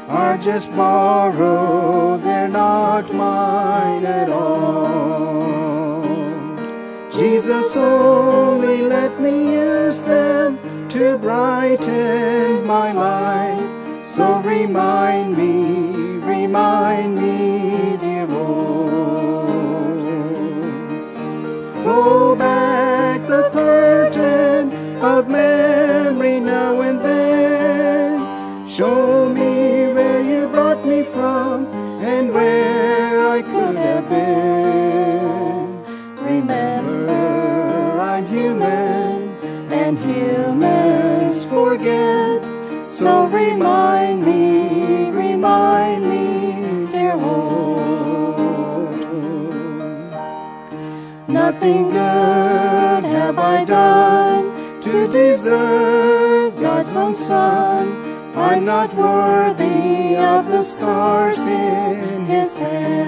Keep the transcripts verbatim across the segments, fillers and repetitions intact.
are just borrowed, they're not mine at all. Jesus, only let me use them to brighten my life. So remind me, remind me, dear Lord. Roll back the curtain of memory now and then. Show me where you brought me from and where I could have been. Remember, I'm human and humans forget. So remind me, remind me, dear Lord. Nothing good have I done to deserve God's own Son. I'm not worthy of the stars in His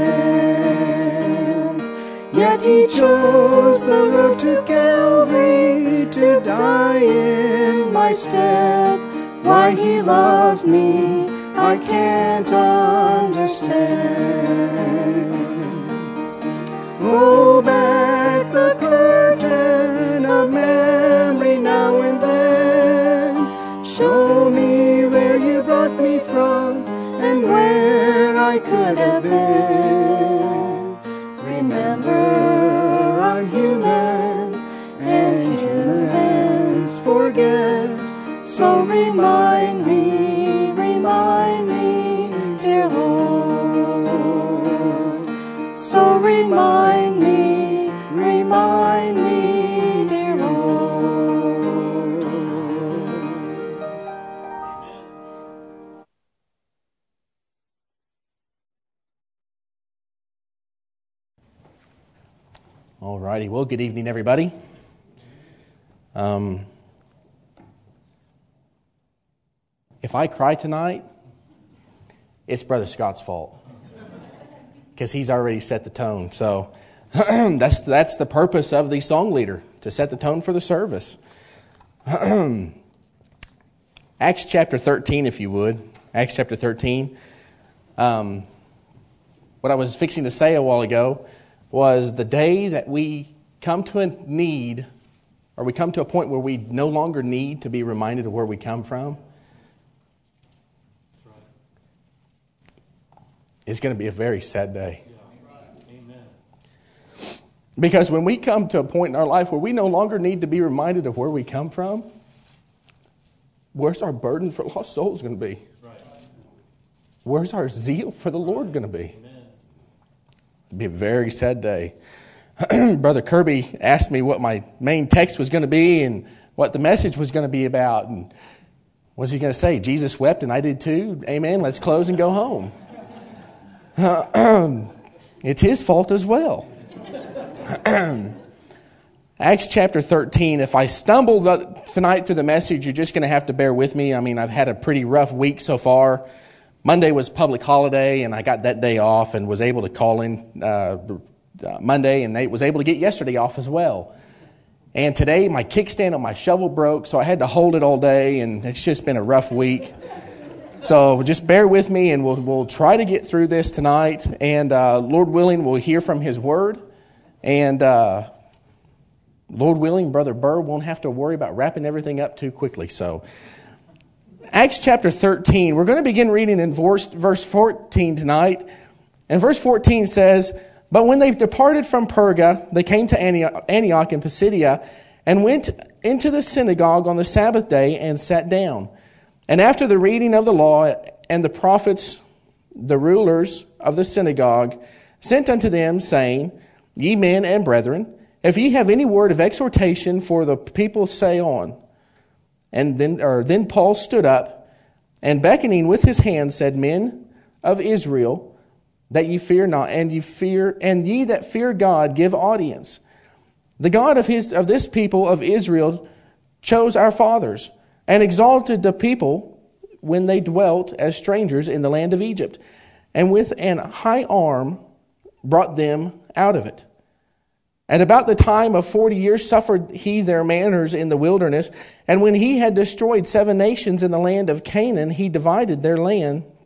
hands. Yet He chose the road to Calvary to die in my stead. Why He loved me, I can't understand. Roll back the curtain of memory now and then. Show me where you brought me from and where I could have been. Remember, I'm human and humans forget. So remind me, remind me, dear Lord. So remind me, remind me, dear Lord. All righty. Well, good evening, everybody. Um, if I cry tonight, it's Brother Scott's fault because he's already set the tone. So that's that's the purpose of the song leader, to set the tone for the service. Acts chapter thirteen, if you would. Acts chapter thirteen. Um, what I was fixing to say a while ago was the day that we come to a need, or we come to a point where we no longer need to be reminded of where we come from, it's going to be a very sad day. Because when we come to a point in our life where we no longer need to be reminded of where we come from, where's our burden for lost souls going to be? Where's our zeal for the Lord going to be? It'd be a very sad day. Brother Kirby asked me what my main text was going to be and what the message was going to be about. And what was he going to say? Jesus wept and I did too. Amen. Let's close and go home. Uh, it's his fault as well. Acts chapter thirteen. If I stumble tonight through the message, you're just going to have to bear with me. I mean, I've had a pretty rough week so far. Monday was public holiday, and I got that day off and was able to call in uh, Monday, and Nate was able to get yesterday off as well. And today, my kickstand on my shovel broke, so I had to hold it all day, and it's just been a rough week. So just bear with me, and we'll we'll try to get through this tonight. And uh, Lord willing, we'll hear from His Word. And uh, Lord willing, Brother Burr won't have to worry about wrapping everything up too quickly. So Acts chapter thirteen, we're going to begin reading in verse, verse fourteen tonight. And verse fourteen says, "But when they departed from Perga, they came to Antioch, Antioch in Pisidia, and went into the synagogue on the Sabbath day and sat down. And after the reading of the law and the prophets, the rulers of the synagogue sent unto them, saying, Ye men and brethren, if ye have any word of exhortation for the people, say on. And then, or then Paul stood up, and beckoning with his hand said, Men of Israel, that ye fear not, and ye fear, and ye that fear God, give audience. The God of his of this people of Israel chose our fathers, and exalted the people when they dwelt as strangers in the land of Egypt, and with an high arm brought them out of it. And about the time of forty years suffered he their manners in the wilderness. And when he had destroyed seven nations in the land of Canaan, he divided their land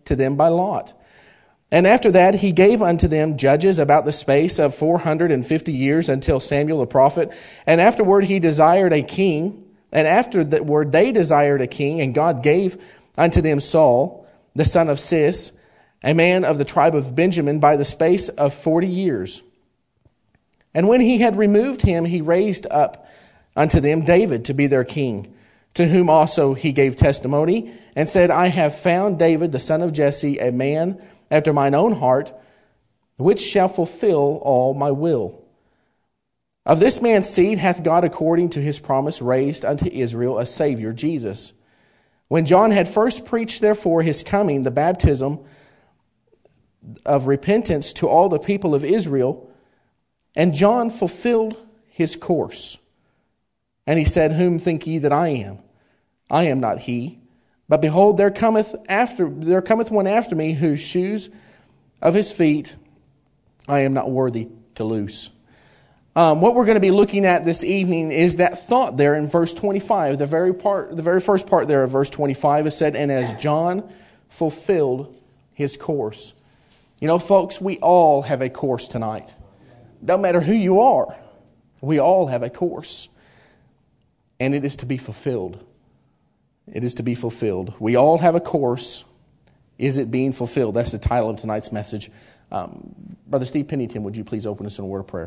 to them by lot. And after that he gave unto them judges about the space of four hundred and fifty years until Samuel the prophet. And afterward he desired a king. And afterward they desired a king. And God gave unto them Saul, the son of Cis, a man of the tribe of Benjamin, by the space of forty years. And when he had removed him, he raised up unto them David to be their king, to whom also he gave testimony, and said, I have found David, the son of Jesse, a man after mine own heart, which shall fulfill all my will. Of this man's seed hath God, according to his promise, raised unto Israel a Savior, Jesus. When John had first preached, therefore, his coming, the baptism of repentance to all the people of Israel, and John fulfilled his course. And he said, Whom think ye that I am? I am not he. But behold, there cometh after there cometh one after me, whose shoes of his feet I am not worthy to loose. Um, what we're going to be looking at this evening is that thought there in verse twenty-five. The very part, the very first part there of verse twenty-five is said, and as John fulfilled his course. You know, folks, we all have a course tonight. Don't matter who you are, we all have a course. And it is to be fulfilled. It is to be fulfilled. We all have a course. Is it being fulfilled? That's the title of tonight's message. Um, Brother Steve Pennington, would you please open us in a word of prayer?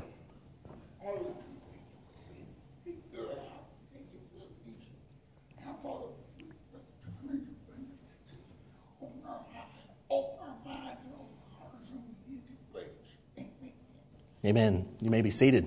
Amen. You may be seated.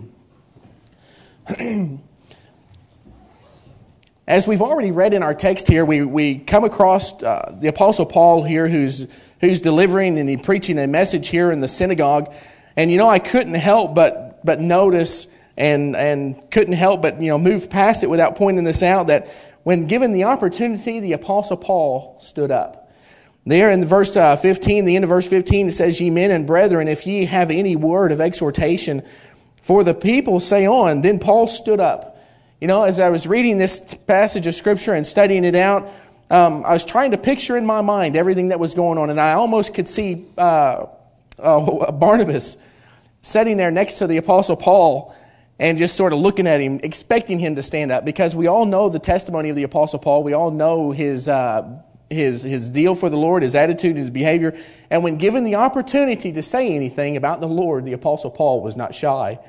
As we've already read in our text here, we, we come across uh, the Apostle Paul here who's who's delivering and he preaching a message here in the synagogue. And you know, I couldn't help but but notice and and couldn't help but you know move past it without pointing this out, that when given the opportunity, the Apostle Paul stood up. There in verse uh, fifteen, the end of verse fifteen, it says, Ye men and brethren, if ye have any word of exhortation for the people, say on. Then Paul stood up. You know, as I was reading this passage of Scripture and studying it out, um, I was trying to picture in my mind everything that was going on. And I almost could see uh, uh, Barnabas sitting there next to the Apostle Paul and just sort of looking at him, expecting him to stand up. Because we all know the testimony of the Apostle Paul. We all know his uh, his his deal for the Lord, his attitude, his behavior. And when given the opportunity to say anything about the Lord, the Apostle Paul was not shy.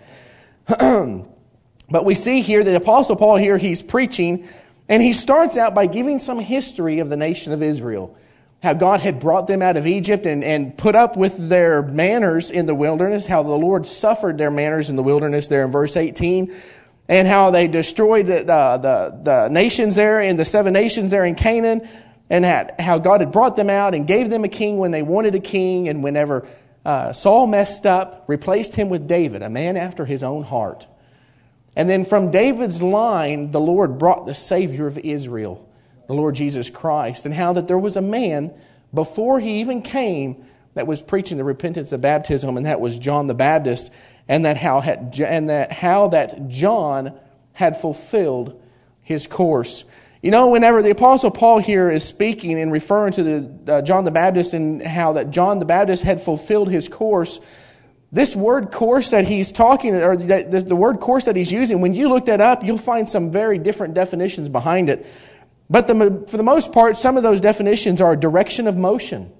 But we see here the Apostle Paul here, he's preaching, and he starts out by giving some history of the nation of Israel. How God had brought them out of Egypt and, and put up with their manners in the wilderness. How the Lord suffered their manners in the wilderness there in verse eighteen. And how they destroyed the, the, the nations there, in the seven nations there in Canaan. And how God had brought them out and gave them a king when they wanted a king. And whenever uh, Saul messed up, replaced him with David, a man after his own heart. And then from David's line, the Lord brought the Savior of Israel, the Lord Jesus Christ. And how that there was a man, before he even came, that was preaching the repentance of baptism, and that was John the Baptist. And that how had, and that how that John had fulfilled his course. You know, whenever the Apostle Paul here is speaking and referring to the uh, John the Baptist, and how that John the Baptist had fulfilled his course, this word course that he's talking, or the, the word course that he's using, when you look that up, you'll find some very different definitions behind it. But the, for the most part, some of those definitions are direction of motion,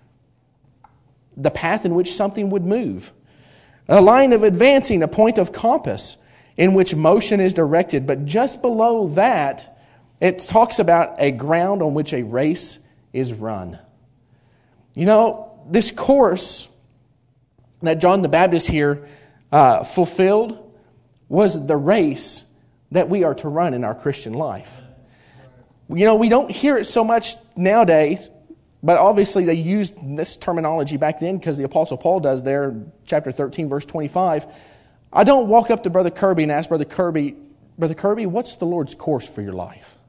the path in which something would move, a line of advancing, a point of compass in which motion is directed. But just below that, it talks about a ground on which a race is run. You know, this course that John the Baptist here uh, fulfilled was the race that we are to run in our Christian life. You know, we don't hear it so much nowadays, but obviously they used this terminology back then, because the Apostle Paul does there in chapter thirteen, verse twenty-five. I don't walk up to Brother Kirby and ask Brother Kirby, Brother Kirby, what's the Lord's course for your life?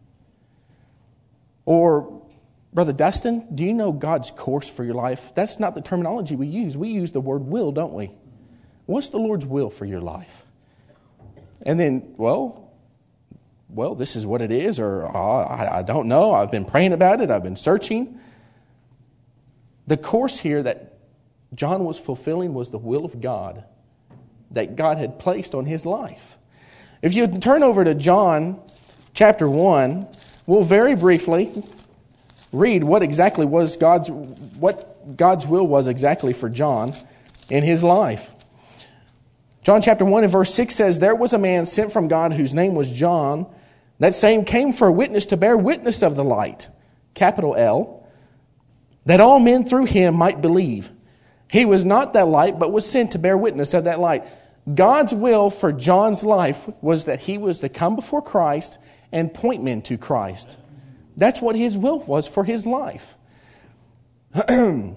Or, Brother Dustin, do you know God's course for your life? That's not the terminology we use. We use the word will, don't we? What's the Lord's will for your life? And then, well, well, this is what it is, or oh, I, I don't know. I've been praying about it. I've been searching. The course here that John was fulfilling was the will of God that God had placed on his life. If you turn over to John chapter one, we'll very briefly read what exactly was God's what God's will was exactly for John in his life. John chapter one and verse six says, "There was a man sent from God whose name was John. That same came for a witness to bear witness of the light," capital L, "that all men through him might believe. He was not that light, but was sent to bear witness of that light." God's will for John's life was that he was to come before Christ and point men to Christ. That's what his will was for his life. Turn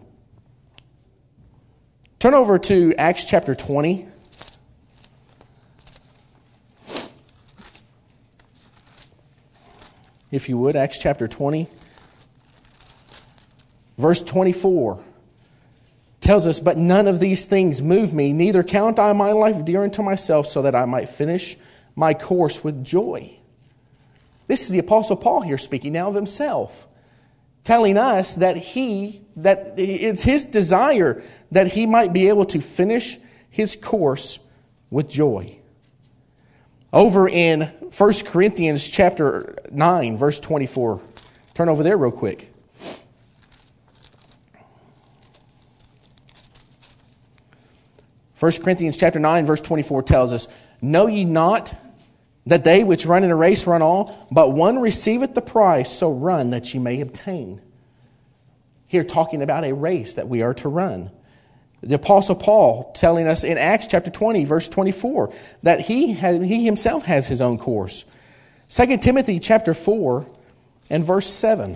over to Acts chapter twenty. If you would, Acts chapter twenty. Verse twenty-four tells us, "But none of these things move me, neither count I my life dear unto myself, so that I might finish my course with joy." This is the Apostle Paul here speaking now of himself, telling us that he, that it's his desire that he might be able to finish his course with joy. Over in First Corinthians chapter nine, verse twenty-four. Turn over there real quick. First Corinthians chapter nine, verse twenty-four tells us, "Know ye not that they which run in a race run all, but one receiveth the prize, so run that ye may obtain." Here talking about a race that we are to run. The Apostle Paul telling us in Acts chapter twenty, verse twenty-four, that he had, he himself has his own course. Second Timothy chapter four and verse seven.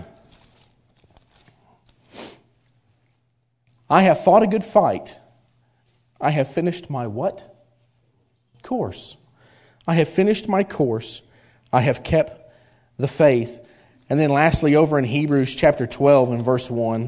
"I have fought a good fight. I have finished my" what? Course. "I have finished my course. I have kept the faith." And then lastly, over in Hebrews chapter twelve and verse one.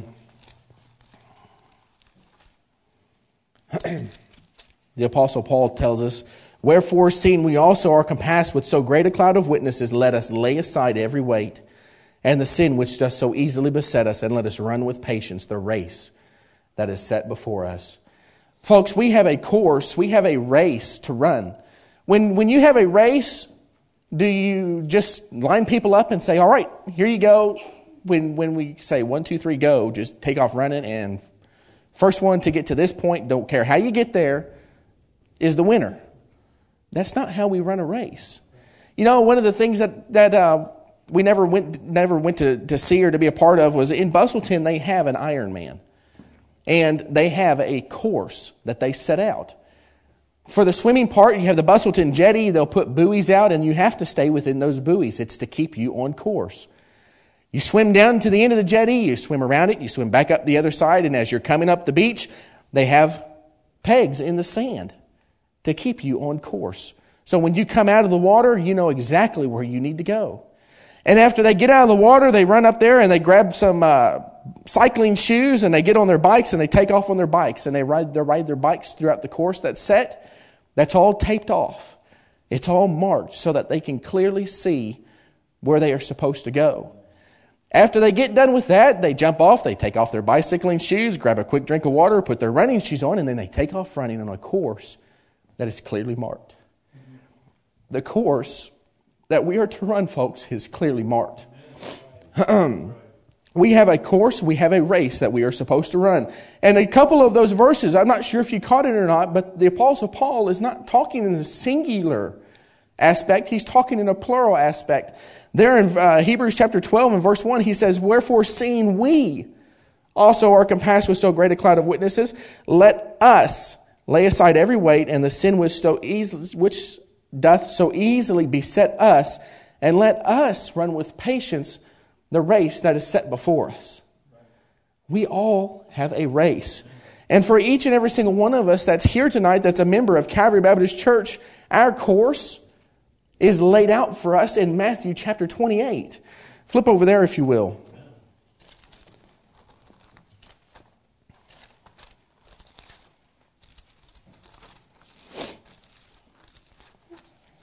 The Apostle Paul tells us, "Wherefore, seeing we also are compassed with so great a cloud of witnesses, let us lay aside every weight and the sin which does so easily beset us, and let us run with patience the race that is set before us." Folks, we have a course, we have a race to run. When, when you have a race, do you just line people up and say, "All right, here you go"? When, when we say one, two, three, go, just take off running, and first one to get to this point, don't care how you get there, is the winner. That's not how we run a race. You know, one of the things that, that uh, we never went never went to, to see or to be a part of was in Bustleton, they have an Ironman. And they have a course that they set out. For the swimming part, you have the Bustleton Jetty. They'll put buoys out, and you have to stay within those buoys. It's to keep you on course. You swim down to the end of the jetty, you swim around it, you swim back up the other side, and as you're coming up the beach, they have pegs in the sand to keep you on course. So when you come out of the water, you know exactly where you need to go. And after they get out of the water, they run up there and they grab some uh, cycling shoes, and they get on their bikes and they take off on their bikes, and they ride, they ride their bikes throughout the course that's set. That's all taped off. It's all marked so that they can clearly see where they are supposed to go. After they get done with that, they jump off, they take off their bicycling shoes, grab a quick drink of water, put their running shoes on, and then they take off running on a course that is clearly marked. The course that we are to run, folks, is clearly marked. We have a course, we have a race that we are supposed to run. And a couple of those verses, I'm not sure if you caught it or not, but the Apostle Paul is not talking in the singular aspect, he's talking in a plural aspect. There in uh, Hebrews chapter twelve and verse one, he says, "Wherefore, seeing we also are compassed with so great a cloud of witnesses, let us lay aside every weight and the sin which so easily, which doth so easily beset us, and let us run with patience the race that is set before us." We all have a race. And for each and every single one of us that's here tonight, that's a member of Calvary Baptist Church, our course is laid out for us in Matthew chapter twenty-eight. Flip over there if you will.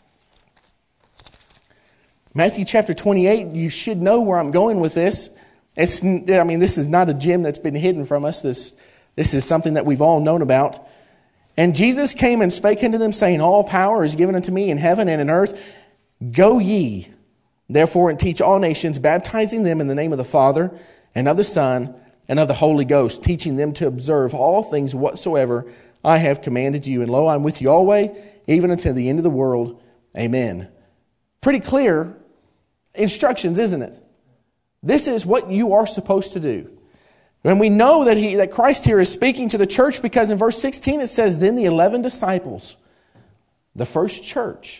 Matthew chapter twenty-eight, you should know where I'm going with this. It's, I mean, this is not a gem that's been hidden from us. This, this is something that we've all known about. And Jesus came and spake unto them, saying, All power is given unto me in heaven and in earth. Go ye, therefore, and teach all nations, baptizing them in the name of the Father, and of the Son, and of the Holy Ghost, teaching them to observe all things whatsoever I have commanded you. And lo, I'm with you always, even until the end of the world. Amen. Pretty clear instructions, isn't it? This is what you are supposed to do. And we know that he, that Christ here is speaking to the church because in verse sixteen it says, Then the eleven disciples, the first church.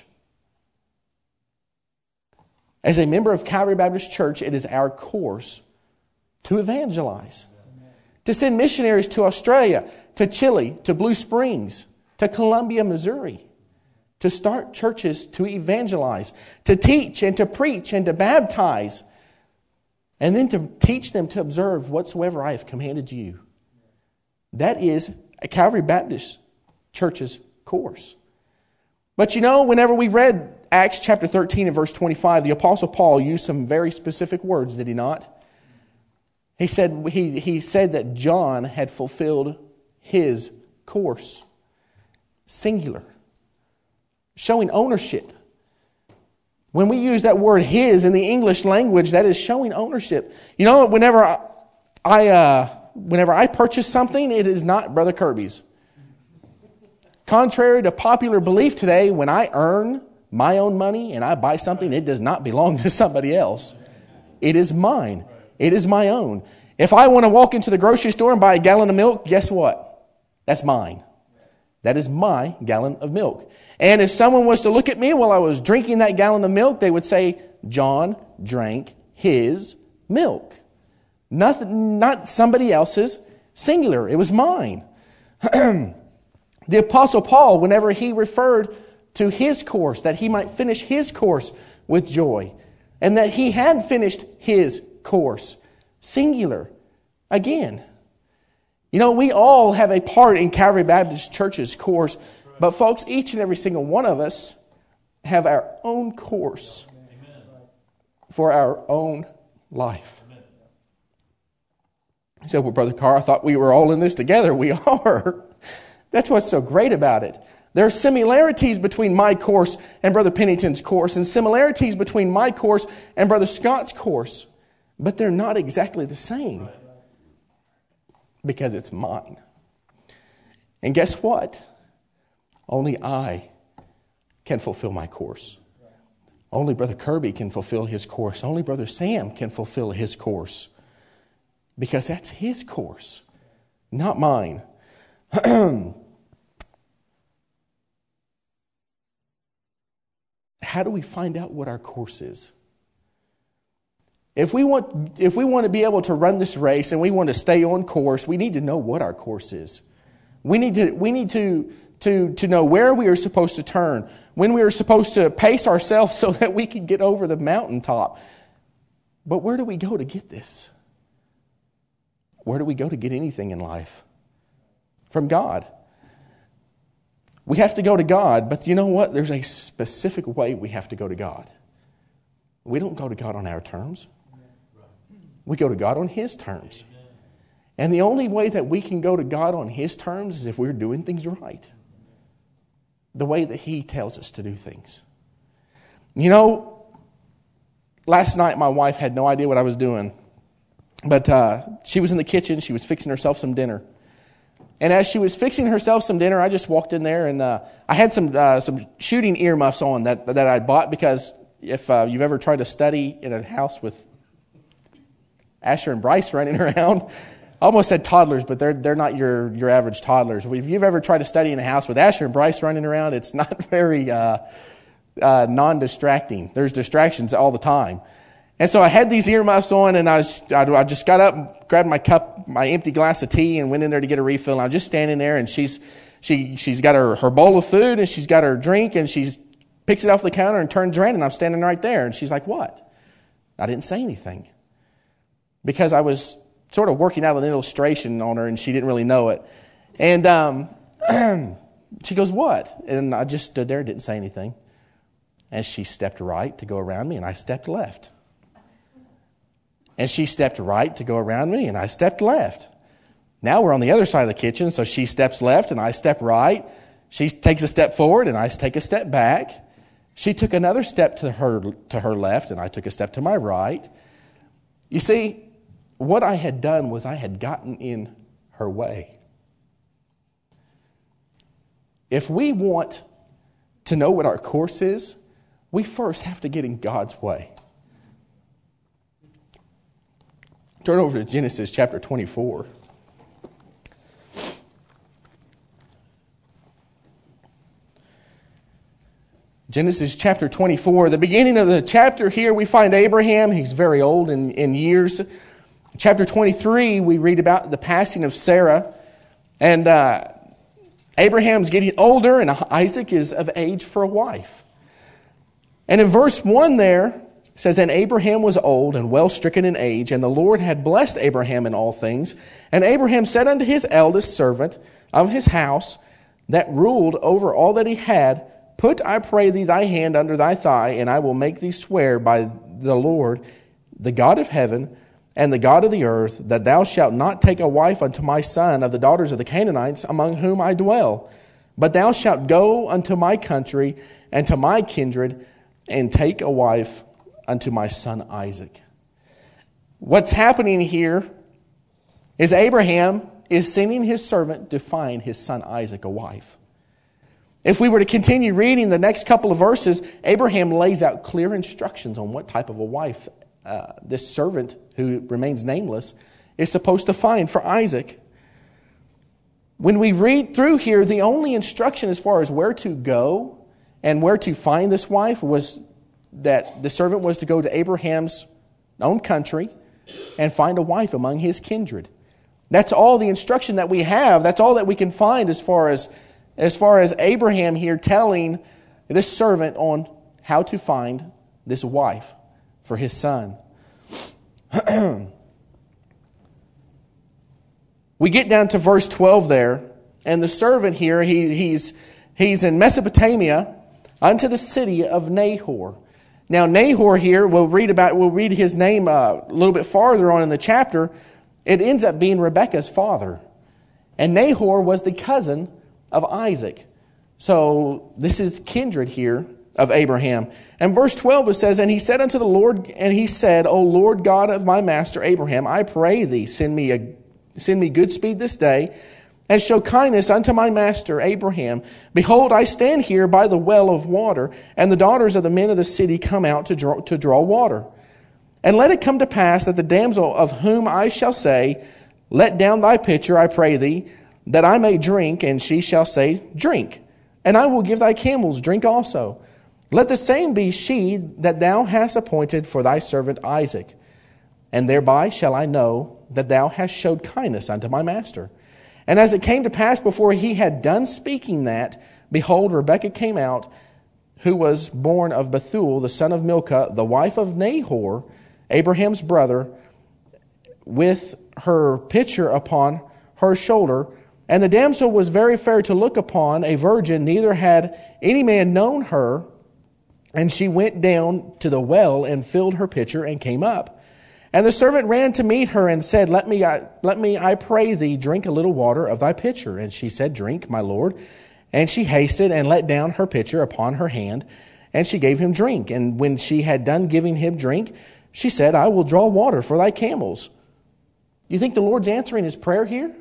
As a member of Calvary Baptist Church, it is our course to evangelize. To send missionaries to Australia, to Chile, to Blue Springs, to Columbia, Missouri. To start churches to evangelize. To teach and to preach and to baptize. And then to teach them to observe whatsoever I have commanded you. That is a Calvary Baptist Church's course. But you know, whenever we read Acts chapter thirteen and verse twenty-five, the Apostle Paul used some very specific words, did he not? He said, he, he said that John had fulfilled his course. Singular. Showing ownership. When we use that word his in the English language, that is showing ownership. You know, whenever I, I uh, whenever I purchase something, it is not Brother Kirby's. Contrary to popular belief today, when I earn my own money and I buy something, it does not belong to somebody else. It is mine. It is my own. If I want to walk into the grocery store and buy a gallon of milk, guess what? That's mine. That is my gallon of milk. And if someone was to look at me while I was drinking that gallon of milk, they would say, John drank his milk. Nothing, not somebody else's, singular. It was mine. The Apostle Paul, whenever he referred to his course, that he might finish his course with joy, and that he had finished his course, singular. Again, you know, we all have a part in Calvary Baptist Church's course, but folks, each and every single one of us have our own course for our own life. He said, well, Brother Carr, I thought we were all in this together. We are. That's what's so great about it. There are similarities between my course and Brother Pennington's course, and similarities between my course and Brother Scott's course, but they're not exactly the same because it's mine. And guess what? Only I can fulfill my course. Only Brother Kirby can fulfill his course. Only Brother Sam can fulfill his course. Because that's his course, not mine. How do we find out what our course is? If we want, if we want to be able to run this race and we want to stay on course, we need to know what our course is. We need to, we need to, to, to know where we are supposed to turn, when we are supposed to pace ourselves so that we can get over the mountaintop. But where do we go to get this? Where do we go to get anything in life? From God. We have to go to God, but you know what? There's a specific way we have to go to God. We don't go to God on our terms. We go to God on His terms. And the only way that we can go to God on His terms is if we're doing things right. The way that He tells us to do things. You know, last night my wife had no idea what I was doing. But uh, she was in the kitchen. She was fixing herself some dinner. And as she was fixing herself some dinner, I just walked in there and uh, I had some uh, some shooting earmuffs on that that I bought because if uh, you've ever tried to study in a house with Asher and Bryce running around, I almost said toddlers, but they're they're not your your average toddlers. If you've ever tried to study in a house with Asher and Bryce running around, it's not very uh, uh, non-distracting. There's distractions all the time. And so I had these earmuffs on, and I, was, I just got up, grabbed my cup, my empty glass of tea, and went in there to get a refill. And I was just standing there, and she's she she's got her, her bowl of food, and she's got her drink, and she picks it off the counter and turns around, and I'm standing right there. And she's like, "What?" I didn't say anything because I was sort of working out an illustration on her, and she didn't really know it. And um, she goes, "What?" And I just stood there, didn't say anything. And she stepped right to go around me, and I stepped left. And she stepped right to go around me, and I stepped left. Now we're on the other side of the kitchen, so she steps left, and I step right. She takes a step forward, and I take a step back. She took another step to her to her left, and I took a step to my right. You see, what I had done was I had gotten in her way. If we want to know what our course is, we first have to get in God's way. Turn over to Genesis chapter twenty-four. Genesis chapter twenty-four. The beginning of the chapter here, we find Abraham. He's very old in, in years. Chapter twenty-three, we read about the passing of Sarah. And uh, Abraham's getting older, and Isaac is of age for a wife. And in verse one there, it says, "And Abraham was old and well stricken in age, and the Lord had blessed Abraham in all things. And Abraham said unto his eldest servant of his house, that ruled over all that he had, Put, I pray thee, thy hand under thy thigh, and I will make thee swear by the Lord, the God of heaven, and the God of the earth, that thou shalt not take a wife unto my son of the daughters of the Canaanites, among whom I dwell. But thou shalt go unto my country and to my kindred, and take a wife unto my son Isaac." What's happening here is Abraham is sending his servant to find his son Isaac a wife. If we were to continue reading the next couple of verses, Abraham lays out clear instructions on what type of a wife uh, this servant, who remains nameless, is supposed to find for Isaac. When we read through here, the only instruction as far as where to go and where to find this wife was that the servant was to go to Abraham's own country and find a wife among his kindred. That's all the instruction that we have. That's all that we can find as far as As far as Abraham here telling this servant on how to find this wife for his son. We get down to verse twelve there, and the servant here, he, he's, he's in Mesopotamia unto the city of Nahor. Now Nahor here, we'll read about, we'll read his name uh, a little bit farther on in the chapter. It ends up being Rebekah's father. And Nahor was the cousin of Isaac. So this is kindred here of Abraham. And verse twelve it says, "And he said unto the Lord, and he said, O Lord God of my master Abraham, I pray thee, send me a send me good speed this day, and show kindness unto my master Abraham. Behold, I stand here by the well of water, and the daughters of the men of the city come out to draw to draw water. And let it come to pass that the damsel of whom I shall say, Let down thy pitcher, I pray thee, that I may drink, and she shall say, Drink, and I will give thy camels drink also. Let the same be she that thou hast appointed for thy servant Isaac. And thereby shall I know that thou hast showed kindness unto my master. And as it came to pass before he had done speaking that, behold, Rebekah came out, who was born of Bethuel, the son of Milcah, the wife of Nahor, Abraham's brother, with her pitcher upon her shoulder. And the damsel was very fair to look upon, a virgin, neither had any man known her. And she went down to the well and filled her pitcher and came up. And the servant ran to meet her and said, Let me, I, let me, I pray thee, drink a little water of thy pitcher. And she said, Drink, my lord. And she hasted and let down her pitcher upon her hand, and she gave him drink. And when she had done giving him drink, she said, I will draw water for thy camels. You think the Lord's answering his prayer here?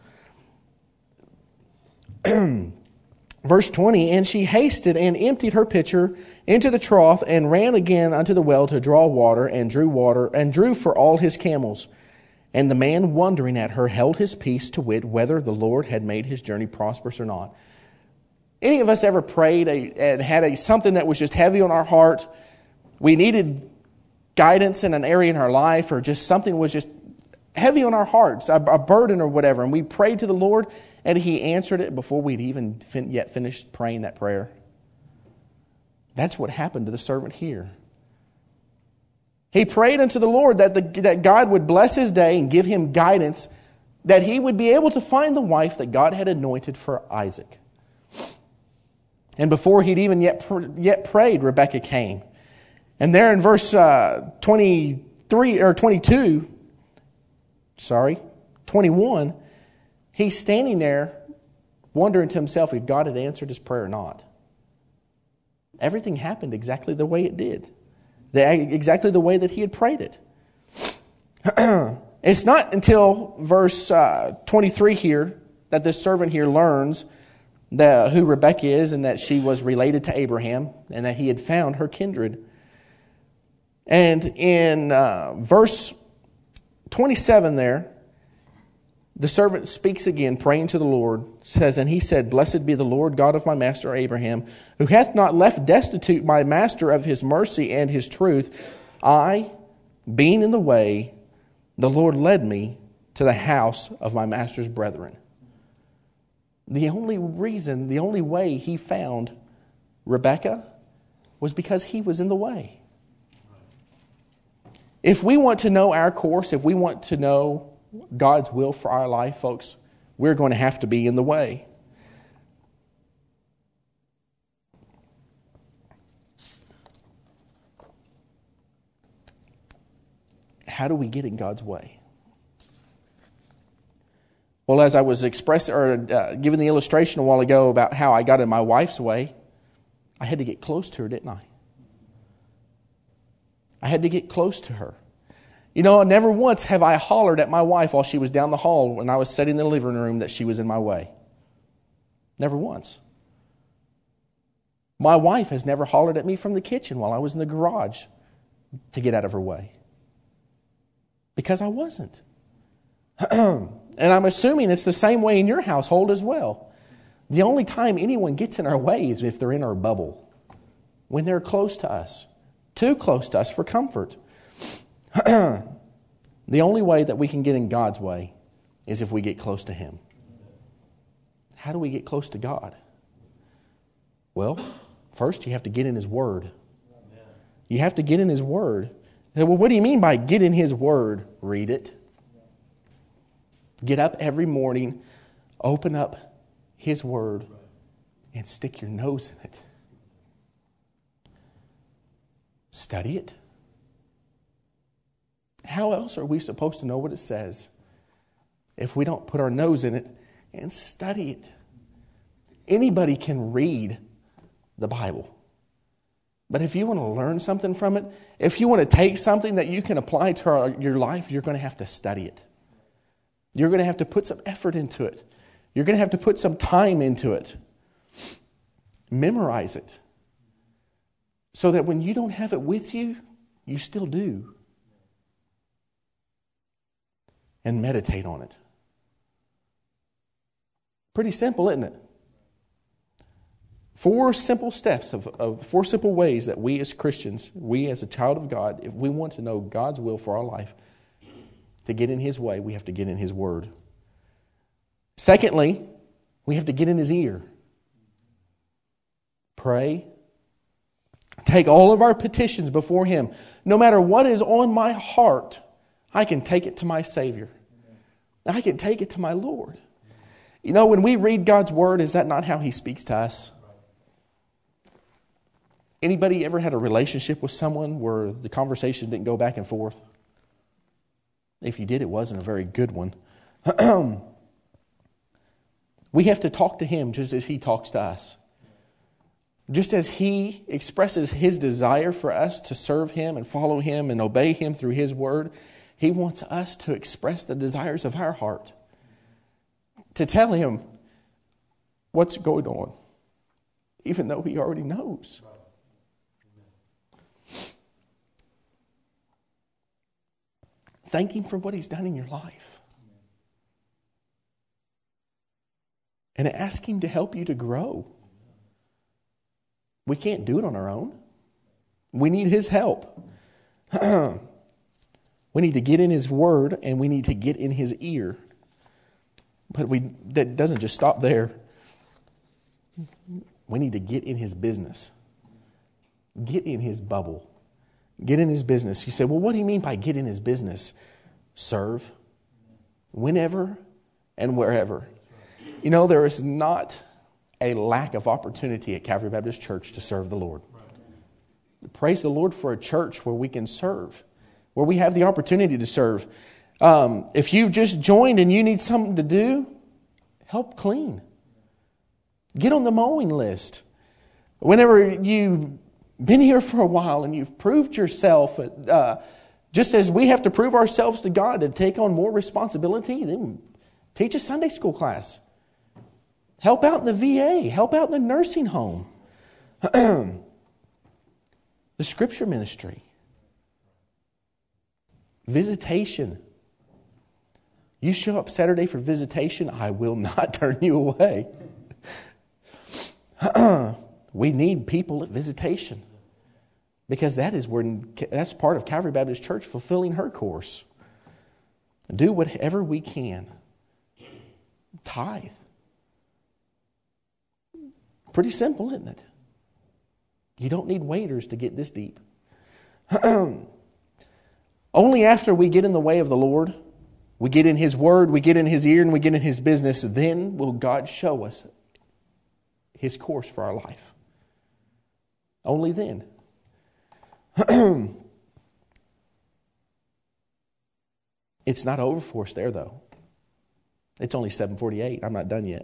Verse twenty, And she hasted and emptied her pitcher into the trough, and ran again unto the well to draw water, and drew water, and drew for all his camels. And the man, wondering at her, held his peace, to wit, whether the Lord had made his journey prosperous or not. Any of us ever prayed a, and had a something that was just heavy on our heart? We needed guidance in an area in our life, or just something was just heavy on our hearts, a, a burden or whatever, and we prayed to the Lord, and He answered it before we'd even fin- yet finished praying that prayer. That's what happened to the servant here. He prayed unto the Lord that, the, that God would bless his day and give him guidance, that he would be able to find the wife that God had anointed for Isaac. And before he'd even yet, yet prayed, Rebekah came. And there in verse uh, twenty, twenty-three or twenty-two, sorry, twenty-one, he's standing there wondering to himself if God had answered his prayer or not. Everything happened exactly the way it did. The, exactly the way that he had prayed it. It's not until verse uh, twenty-three here that this servant here learns that, who Rebekah is and that she was related to Abraham and that he had found her kindred. And in uh, verse twenty-seven there, the servant speaks again, praying to the Lord, says, and he said, Blessed be the Lord God of my master Abraham, who hath not left destitute my master of his mercy and his truth. I, being in the way, the Lord led me to the house of my master's brethren. The only reason, the only way he found Rebekah was because he was in the way. If we want to know our course, if we want to know God's will for our life, folks, we're going to have to be in the way. How do we get in God's way? Well, as I was expressing or uh, giving the illustration a while ago about how I got in my wife's way, I had to get close to her, didn't I? I had to get close to her. You know, never once have I hollered at my wife while she was down the hall when I was sitting in the living room that she was in my way. Never once. My wife has never hollered at me from the kitchen while I was in the garage to get out of her way. Because I wasn't. And I'm assuming it's the same way in your household as well. The only time anyone gets in our way is if they're in our bubble. When they're close to us. Too close to us for comfort. The only way that we can get in God's way is if we get close to Him. How do we get close to God? Well, first you have to get in His Word. You have to get in His Word. Well, what do you mean by get in His Word? Read it. Get up every morning, open up His Word, and stick your nose in it. Study it. How else are we supposed to know what it says if we don't put our nose in it and study it? Anybody can read the Bible. But if you want to learn something from it, if you want to take something that you can apply to our, your life, you're going to have to study it. You're going to have to put some effort into it. You're going to have to put some time into it. Memorize it. So that when you don't have it with you, you still do. And meditate on it. Pretty simple, isn't it? Four simple steps of, of four simple ways that we as Christians, we as a child of God, if we want to know God's will for our life, to get in His way, we have to get in His Word. Secondly, we have to get in His ear. Pray. Take all of our petitions before Him. No matter what is on my heart, I can take it to my Savior. I can take it to my Lord. You know, when we read God's Word, is that not how He speaks to us? Anybody ever had a relationship with someone where the conversation didn't go back and forth? If you did, it wasn't a very good one. We have to talk to Him just as He talks to us. Just as He expresses His desire for us to serve Him and follow Him and obey Him through His Word, He wants us to express the desires of our heart. To tell Him what's going on, even though He already knows. Thank Him for what He's done in your life. And ask Him to help you to grow. We can't do it on our own. We need His help. We need to get in His Word and we need to get in His ear. But we that doesn't just stop there. We need to get in His business. Get in His bubble. Get in His business. You say, well, what do you mean by get in His business? Serve. Whenever and wherever. You know, there is not a lack of opportunity at Calvary Baptist Church to serve the Lord. Praise the Lord for a church where we can serve. where we have the opportunity to serve. Um, if you've just joined and you need something to do, help clean. Get on the mowing list. Whenever you've been here for a while and you've proved yourself, uh, just as we have to prove ourselves to God to take on more responsibility, then teach a Sunday school class. Help out in the V A. Help out in the nursing home. The scripture ministry. Visitation. You show up Saturday for visitation, I will not turn you away. We need people at visitation. Because that is where that's part of Calvary Baptist Church fulfilling her course. Do whatever we can. Tithe. Pretty simple, isn't it? You don't need waiters to get this deep. Only after we get in the way of the Lord, we get in His Word, we get in His ear, and we get in His business, then will God show us His course for our life. Only then. It's not over for us there, though. It's only seven forty-eight. I'm not done yet.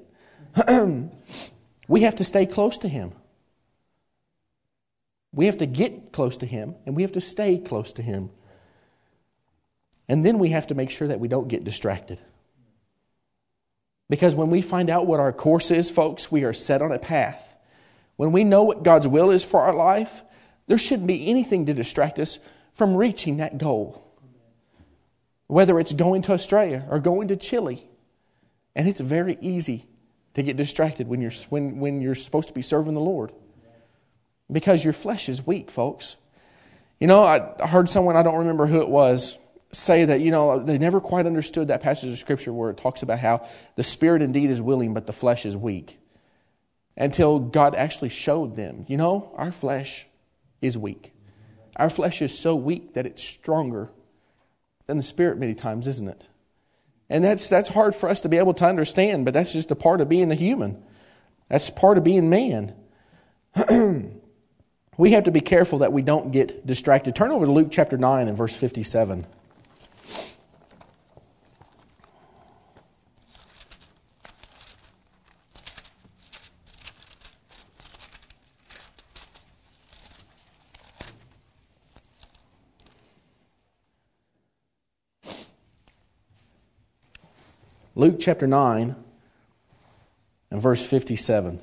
We have to stay close to Him. We have to get close to Him, and we have to stay close to Him. And then we have to make sure that we don't get distracted. Because when we find out what our course is, folks, we are set on a path. When we know what God's will is for our life, there shouldn't be anything to distract us from reaching that goal. Whether it's going to Australia or going to Chile. And it's very easy to get distracted when you're, when, when you're supposed to be serving the Lord. Because your flesh is weak, folks. You know, I heard someone, I don't remember who it was, say that, you know, they never quite understood that passage of Scripture where it talks about how the spirit indeed is willing, but the flesh is weak. Until God actually showed them, you know, our flesh is weak. Our flesh is so weak that it's stronger than the spirit many times, isn't it? And that's that's hard for us to be able to understand, but that's just a part of being a human. That's part of being man. We have to be careful that we don't get distracted. Turn over to Luke chapter nine and verse fifty-seven. Luke chapter nine and verse fifty-seven.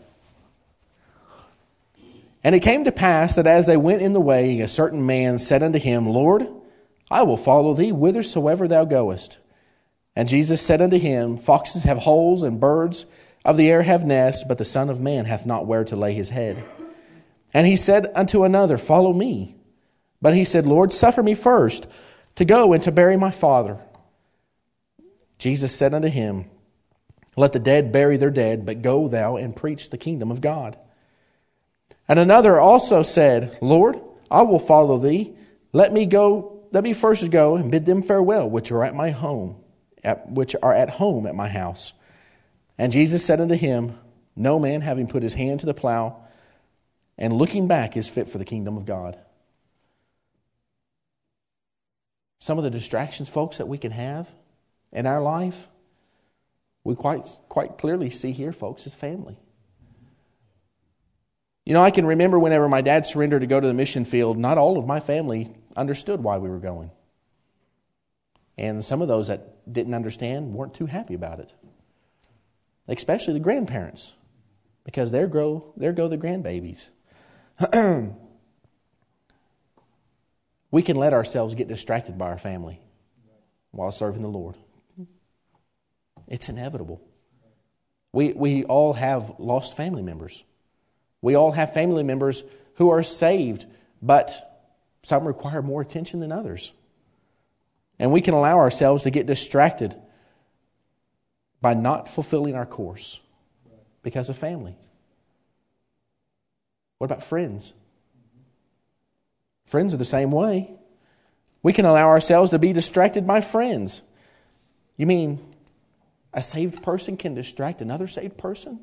And it came to pass that as they went in the way, a certain man said unto him, Lord, I will follow thee whithersoever thou goest. And Jesus said unto him, Foxes have holes, and birds of the air have nests, but the Son of Man hath not where to lay his head. And he said unto another, Follow me. But he said, Lord, suffer me first to go and to bury my father. Jesus said unto him, Let the dead bury their dead, but go thou and preach the kingdom of God. And another also said, Lord, I will follow thee. Let me go, let me first go and bid them farewell, which are at my home, at, which are at home at my house. And Jesus said unto him, No man having put his hand to the plow and looking back is fit for the kingdom of God. Some of the distractions, folks, that we can have in our life, we quite quite clearly see here, folks, is family. You know, I can remember whenever my dad surrendered to go to the mission field, not all of my family understood why we were going. And some of those that didn't understand weren't too happy about it. Especially the grandparents, because there go, there go the grandbabies. We can let ourselves get distracted by our family while serving the Lord. It's inevitable. We we all have lost family members. We all have family members who are saved, but some require more attention than others. And we can allow ourselves to get distracted by not fulfilling our course because of family. What about friends? Friends are the same way. We can allow ourselves to be distracted by friends. You mean a saved person can distract another saved person?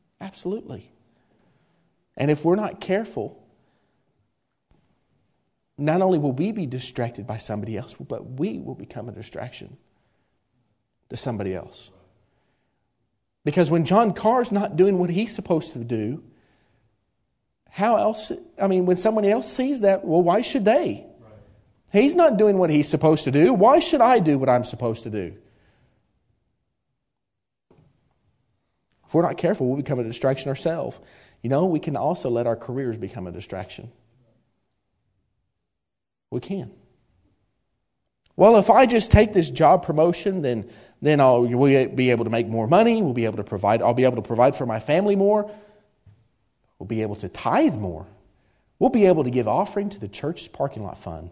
Absolutely. And if we're not careful, not only will we be distracted by somebody else, but we will become a distraction to somebody else. Because when John Carr's not doing what he's supposed to do, how else, I mean, when someone else sees that, well, why should they? Right. He's not doing what he's supposed to do. Why should I do what I'm supposed to do? If we're not careful, we'll become a distraction ourselves. You know, we can also let our careers become a distraction. We can. Well, if I just take this job promotion, then then I'll we'll be able to make more money. We'll be able to provide. I'll be able to provide for my family more. We'll be able to tithe more. We'll be able to give offering to the church parking lot fund.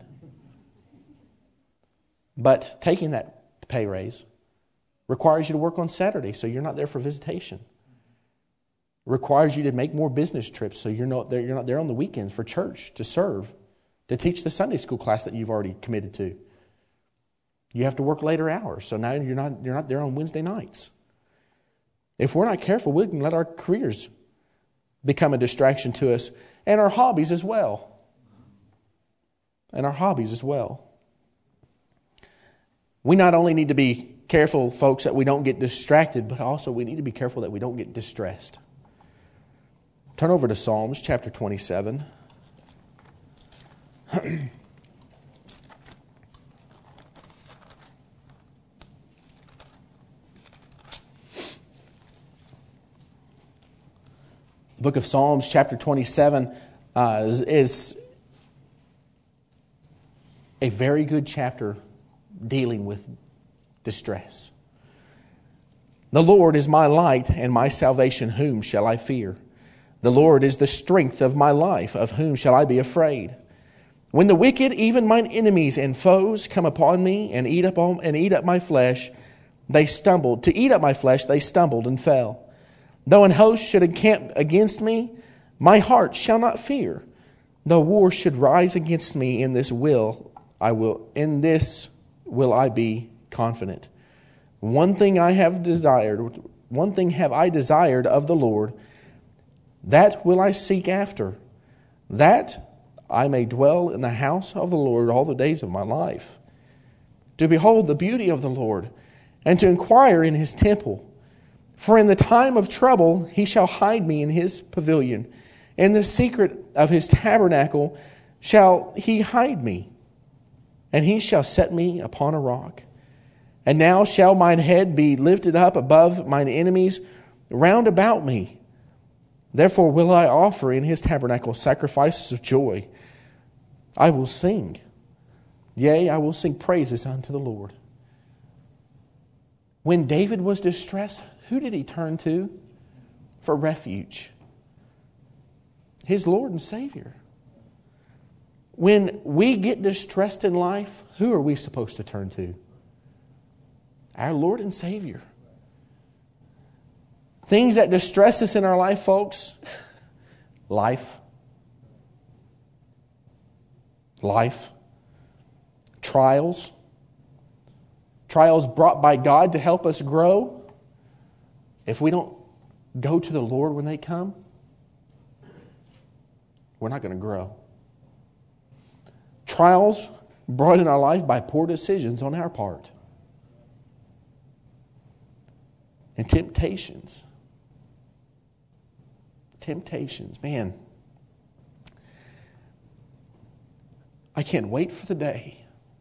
But taking that pay raise requires you to work on Saturday, so you're not there for visitation. Requires you to make more business trips, so you're not there. You're not there on the weekends for church to serve, to teach the Sunday school class that you've already committed to. You have to work later hours, so now you're not you're not there on Wednesday nights. If we're not careful, we can let our careers become a distraction to us, and our hobbies as well. And our hobbies as well. We not only need to be careful, folks, that we don't get distracted, but also we need to be careful that we don't get distressed. Turn over to Psalms chapter twenty-seven. The book of Psalms chapter twenty-seven uh, is, is a very good chapter dealing with distress. The Lord is my light and my salvation. Whom shall I fear? The Lord is the strength of my life. Of whom shall I be afraid? When the wicked, even mine enemies and foes, come upon me and eat up all, and eat up my flesh, they stumbled. To eat up my flesh, they stumbled and fell. Though an host should encamp against me, my heart shall not fear. Though war should rise against me, in this will I will in this will I be confident. One thing I have desired, one thing have I desired of the Lord, that will I seek after, that I may dwell in the house of the Lord all the days of my life, to behold the beauty of the Lord, and to inquire in his temple. For in the time of trouble he shall hide me in his pavilion. In the secret of his tabernacle shall he hide me. And he shall set me upon a rock. And now shall mine head be lifted up above mine enemies round about me. Therefore will I offer in his tabernacle sacrifices of joy. I will sing. Yea, I will sing praises unto the Lord. When David was distressed, who did he turn to for refuge? His Lord and Savior. When we get distressed in life, who are we supposed to turn to? Our Lord and Savior. Things that distress us in our life, folks. Life. Life. Trials. Trials brought by God to help us grow. If we don't go to the Lord when they come, we're not going to grow. Trials brought in our life by poor decisions on our part. And temptations. Temptations, man. I can't wait for the day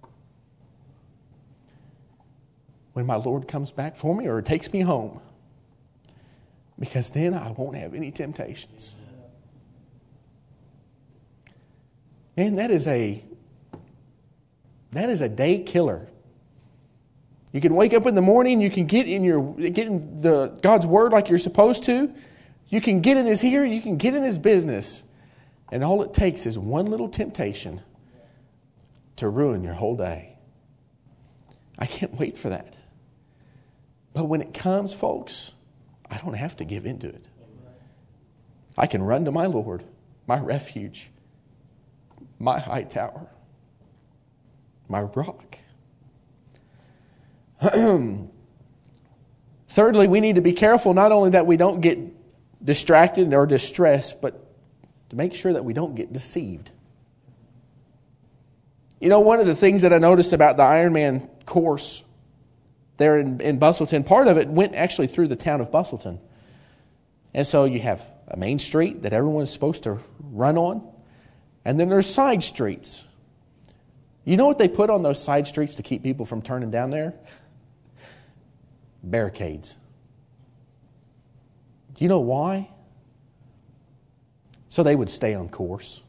when my Lord comes back for me or takes me home. Because then I won't have any temptations. Man, that is a that is a day killer. You can wake up in the morning, you can get in your get in the God's Word like you're supposed to. You can get in His ear, you can get in His business. And all it takes is one little temptation to ruin your whole day. I can't wait for that. But when it comes, folks, I don't have to give into it. I can run to my Lord, my refuge, my high tower, my rock. Thirdly, we need to be careful not only that we don't get distracted or distressed, but to make sure that we don't get deceived. You know, one of the things that I noticed about the Ironman course there in, in Bustleton, part of it went actually through the town of Bustleton. And so you have a main street that everyone is supposed to run on, and then there's side streets. You know what they put on those side streets to keep people from turning down there? Barricades. Do you know why? So they would stay on course.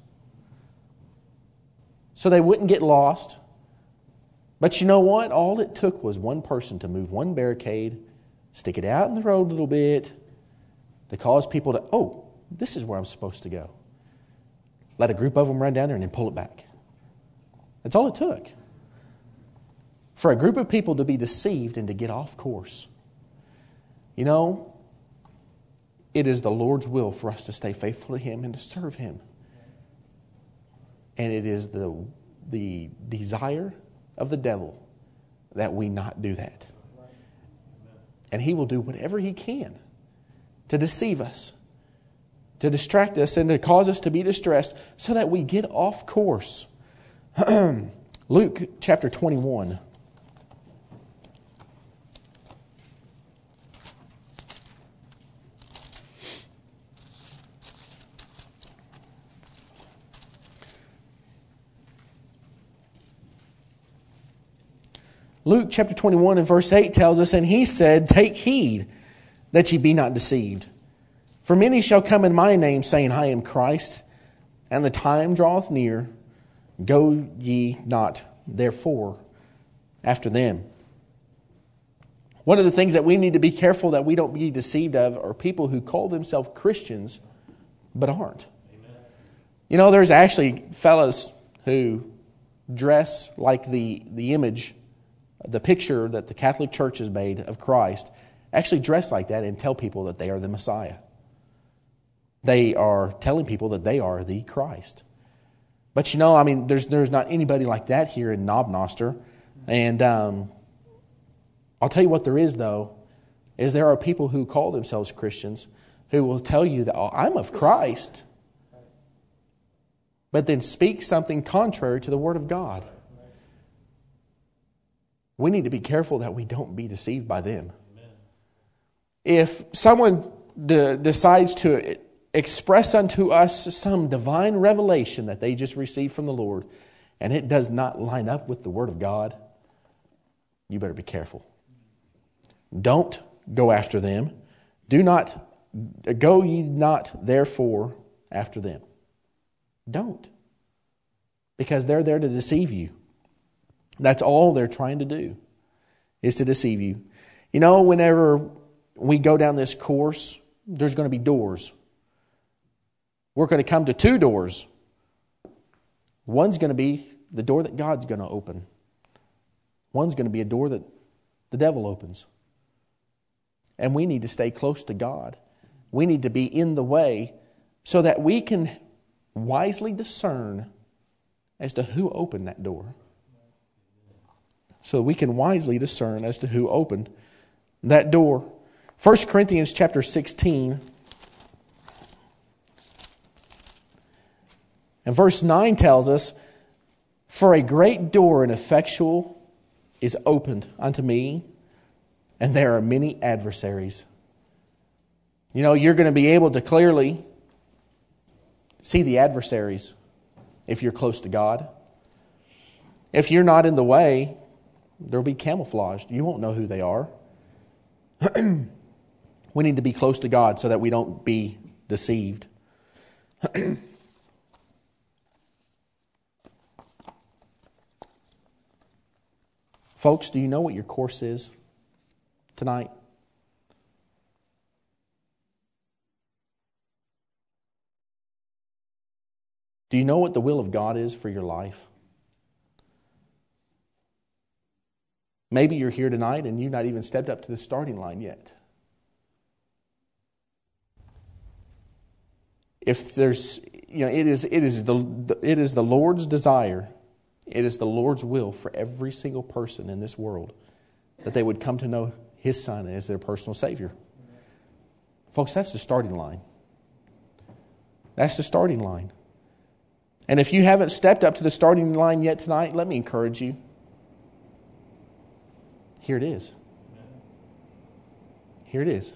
So they wouldn't get lost. But you know what? All it took was one person to move one barricade, stick it out in the road a little bit, to cause people to, oh, this is where I'm supposed to go. Let a group of them run down there and then pull it back. That's all it took. For a group of people to be deceived and to get off course. You know, it is the Lord's will for us to stay faithful to Him and to serve Him. And it is the, the desire of the devil that we not do that. And he will do whatever he can to deceive us, to distract us, and to cause us to be distressed so that we get off course. Luke chapter twenty-one. Luke chapter twenty-one and verse eight tells us, and he said, take heed that ye be not deceived. For many shall come in my name, saying, I am Christ, and the time draweth near. Go ye not therefore after them. One of the things that we need to be careful that we don't be deceived of are people who call themselves Christians but aren't. Amen. You know, there's actually fellas who dress like the, the image, the picture that the Catholic Church has made of Christ, actually dress like that and tell people that they are the Messiah. They are telling people that they are the Christ. But you know, I mean, there's there's not anybody like that here in Knobnoster. And um, I'll tell you what there is, though, is there are people who call themselves Christians who will tell you that, oh, I'm of Christ, but then speak something contrary to the Word of God. We need to be careful that we don't be deceived by them. Amen. If someone de- decides to express unto us some divine revelation that they just received from the Lord, and it does not line up with the Word of God, you better be careful. Don't go after them. Do not, go ye not therefore after them. Don't. Because they're there to deceive you. That's all they're trying to do, is to deceive you. You know, whenever we go down this course, there's going to be doors. We're going to come to two doors. One's going to be the door that God's going to open. One's going to be a door that the devil opens. And we need to stay close to God. We need to be in the way so that we can wisely discern as to who opened that door. So we can wisely discern as to who opened that door. First Corinthians chapter sixteen and verse nine tells us, for a great door and effectual is opened unto me, and there are many adversaries. You know, you're going to be able to clearly see the adversaries if you're close to God. If you're not in the way, they'll be camouflaged. You won't know who they are. We need to be close to God so that we don't be deceived. Folks, do you know what your course is tonight? Do you know what the will of God is for your life? Maybe you're here tonight and you've not even stepped up to the starting line yet. If there's, you know, it is it is the it is the Lord's desire, it is the Lord's will for every single person in this world that they would come to know His Son as their personal Savior. Folks, that's the starting line. That's the starting line. And if you haven't stepped up to the starting line yet tonight, let me encourage you. Here it is. Here it is.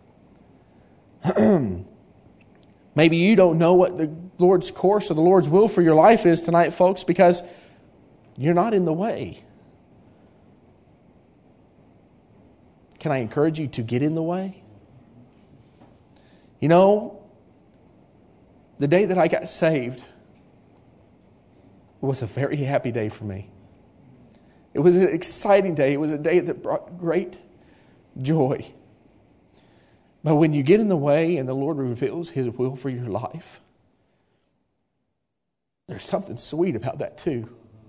Maybe you don't know what the Lord's course or the Lord's will for your life is tonight, folks, because you're not in the way. Can I encourage you to get in the way? You know, the day that I got saved was a very happy day for me. It was an exciting day. It was a day that brought great joy. But when you get in the way and the Lord reveals His will for your life, there's something sweet about that too.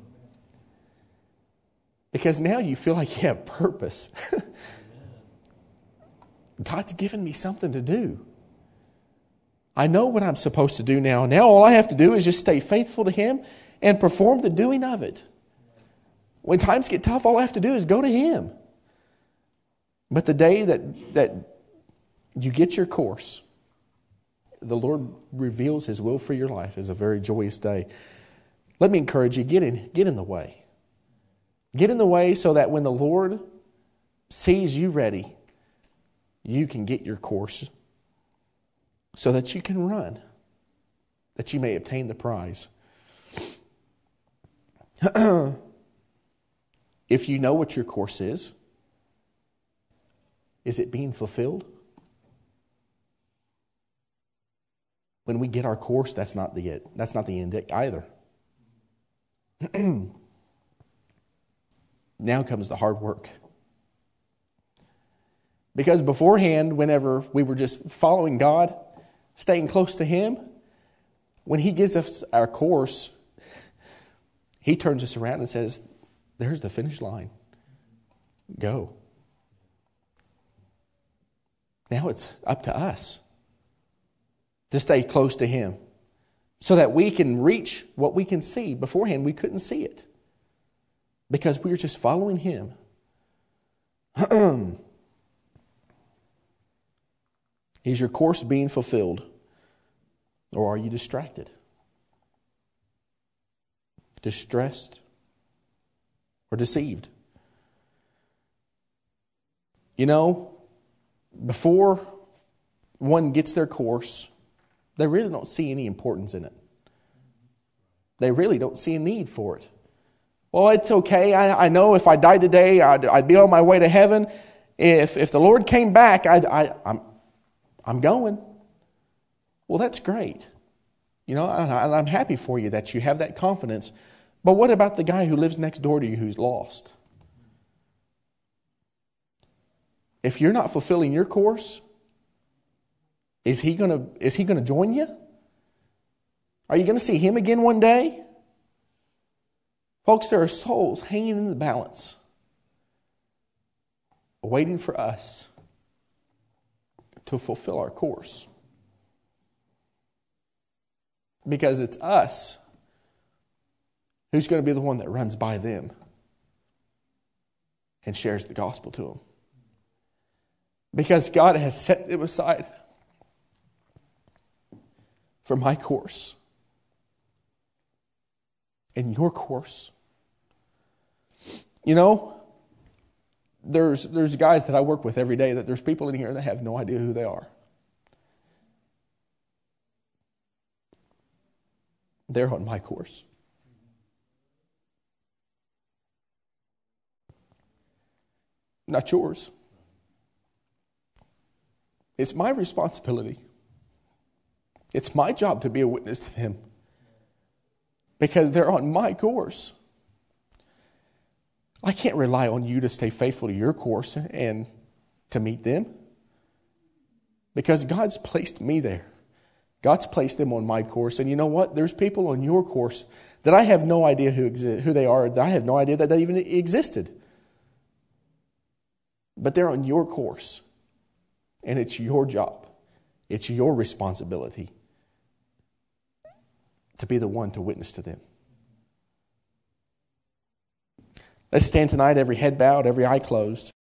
Because now you feel like you have purpose. God's given me something to do. I know what I'm supposed to do now. Now all I have to do is just stay faithful to Him and perform the doing of it. When times get tough, all I have to do is go to Him. But the day that, that you get your course, the Lord reveals His will for your life is a very joyous day. Let me encourage you, get in, get in the way. Get in the way so that when the Lord sees you ready, you can get your course so that you can run, that you may obtain the prize. If you know what your course is, is it being fulfilled? When we get our course, that's not the it. That's not the end either. Now comes the hard work. Because beforehand, whenever we were just following God, staying close to Him, when He gives us our course, He turns us around and says, there's the finish line. Go. Now it's up to us to stay close to Him so that we can reach what we can see. Beforehand, we couldn't see it because we were just following Him. Is your course being fulfilled, or are you distracted? Distressed? Or deceived? You know, before one gets their course, they really don't see any importance in it. They really don't see a need for it. Well, it's okay. I, I know if I died today, I'd, I'd be on my way to heaven. If if the Lord came back, I'd, I, I'm I'm going. Well, that's great. You know, and I'm happy for you that you have that confidence. But what about the guy who lives next door to you who's lost? If you're not fulfilling your course, is he going to is he going to join you? Are you going to see him again one day? Folks, there are souls hanging in the balance, waiting for us to fulfill our course. Because it's us who's going to be the one that runs by them and shares the gospel to them. Because God has set them aside for my course and your course. You know, there's there's guys that I work with every day that there's people in here that have no idea who they are. They're on my course. Not yours. It's my responsibility. It's my job to be a witness to them because they're on my course. I can't rely on you to stay faithful to your course and to meet them because God's placed me there. God's placed them on my course. And you know what? There's people on your course that I have no idea who exi- who they are. That I have no idea that they even existed. But they're on your course. And it's your job. It's your responsibility to be the one to witness to them. Let's stand tonight, every head bowed, every eye closed.